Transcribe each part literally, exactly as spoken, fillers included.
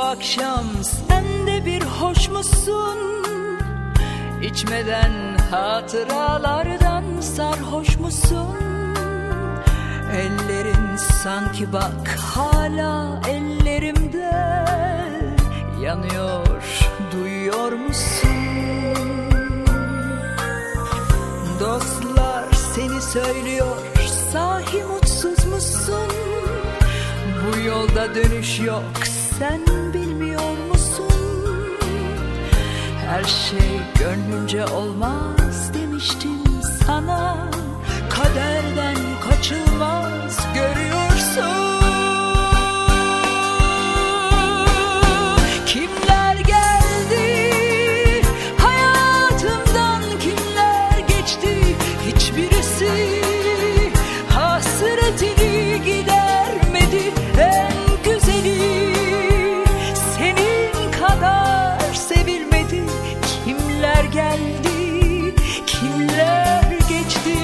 akşam sen de bir hoş musun? İçmeden hatıralardan sarhoş musun? Ellerin sanki bak hala ellerimde yanıyor, duyuyor musun? Dostlar seni söylüyor, sahi mutsuz musun? Bu yolda dönüş yok, sen bilmiyor musun? Her şey gönlünce olmaz demiştim sana. Kaderden kaçılmaz görüyorsun. Kimler geldi hayatımdan, kimler geçti, hiçbirisi hasretini gidermedi. En güzeli senin kadar sevilmedi. Kimler geldi, kimler geçti.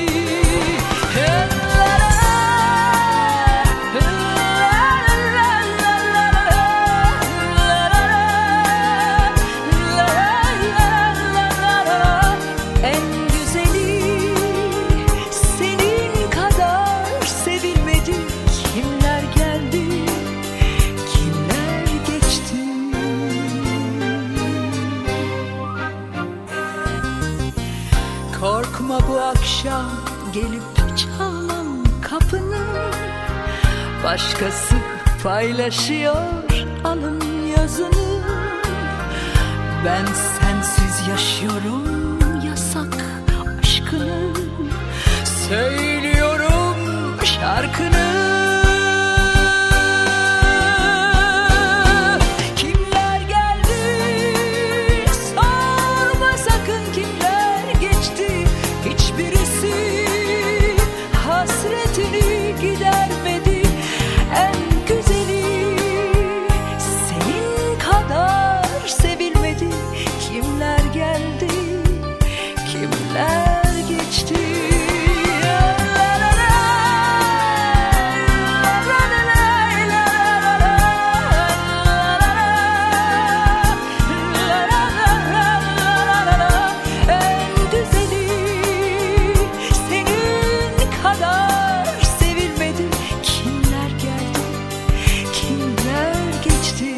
En güzeli senin kadar sevilmedi. Kimler geldi, kimler geçti. Korkma bu akşam gelip çalmam kapını. Başkası paylaşıyor alın yazını. Ben sensiz yaşıyorum yasak aşkını. Söylüyorum şarkını. Kimler geldi sorma sakın, kimler geçti. Hiçbirisi hasretini gidermedi. En güzeli senin kadar sevilmedi. Kimler geldi, kimler geçti. En güzeli senin kadar sevilmedi. Kimler geldi, kimler geçti.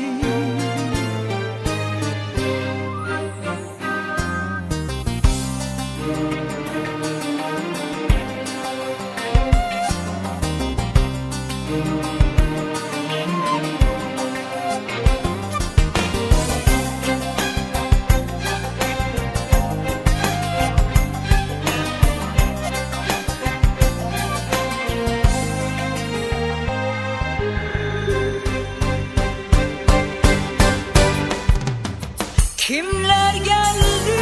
Kimler geldi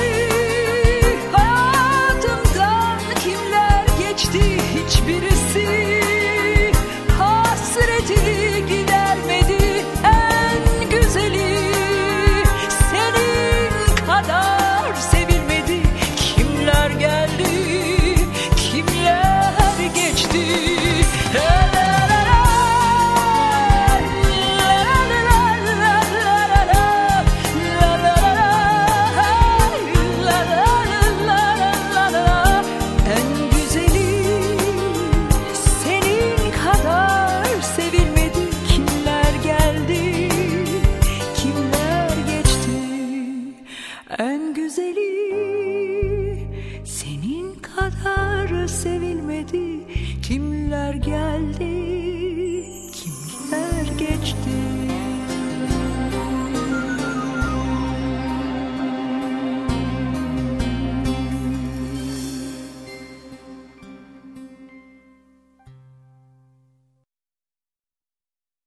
hayatımdan, kimler geçti. Hiçbirisi hasretini gidermedi. En güzeli senin kadar sevilmedi. Kimler geldi, kimler geçti. En güzeli senin kadar sevilmedi. Kimler geldi, kimler geçti. En güzeli senin kadar sevilmedi. Kimler geldi,